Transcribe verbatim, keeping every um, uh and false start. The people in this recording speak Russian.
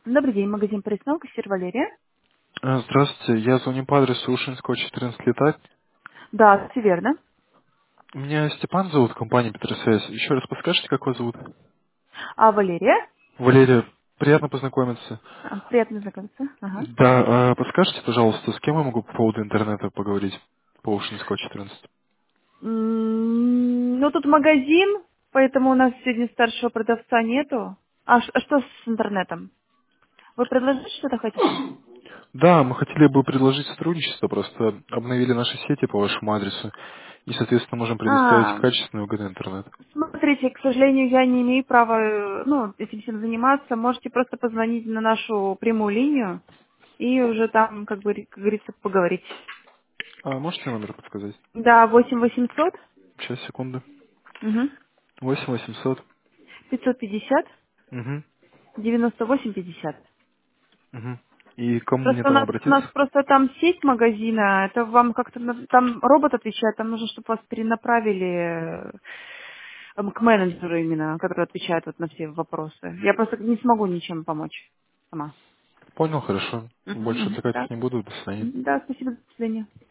Добрый день, магазин Преснов, кассир Валерия. А, Здравствуйте, я звоню по адресу Ушинского, четырнадцать летать. Да, все верно. Меня Степан зовут, компания Петросвязь. Еще раз подскажете, как вас зовут? А Валерия? Валерия, приятно познакомиться. А, приятно знакомиться. Ага. Да, а, подскажите, пожалуйста, с кем я могу по поводу интернета поговорить по Ушинского, четырнадцать? М, Ну, тут магазин, поэтому у нас сегодня старшего продавца нету. А, ш- а что с интернетом? Вы предложить что-то хотите? Да, мы хотели бы предложить сотрудничество, просто обновили наши сети по вашему адресу и, соответственно, можем предоставить А, качественный и выгодный интернет. смотрите, к сожалению, я не имею права, э, ну, этим всем заниматься. Можете просто позвонить на нашу прямую линию и уже там, как бы, как говорится, поговорить. А можете номер подсказать? Да, восемь восемьсот, Сейчас, секунду. угу, восемь восемьсот. пятьсот пятьдесят, Угу, девяносто восемь пятьдесят. угу. И к кому мне Просто у там нас, у нас обратиться? просто там сеть магазина, это вам как-то, на- там робот отвечает, там нужно, чтобы вас перенаправили э, к менеджеру именно, который отвечает вот на все вопросы. Я просто не смогу ничем помочь сама. Понял, хорошо. Мгм, Больше мгм. отвлекать Да. не буду. До свидания. Да, спасибо, до свидания.